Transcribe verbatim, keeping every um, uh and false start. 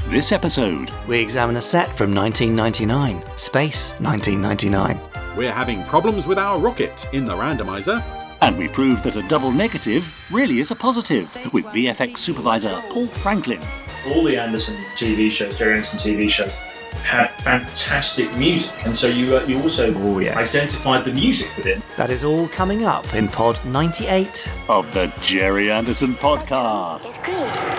This episode, we examine a set from nineteen ninety-nine, Space nineteen ninety-nine. We're having problems with our rocket in the randomizer. And we prove that a double negative really is a positive with V F X supervisor Paul Franklin. All the Anderson T V shows, Jerry Anderson T V shows, have fantastic music, and so you uh, you also oh, yes. identified the music within. That is all coming up in Pod ninety-eight of the Jerry Anderson Podcast. It's good.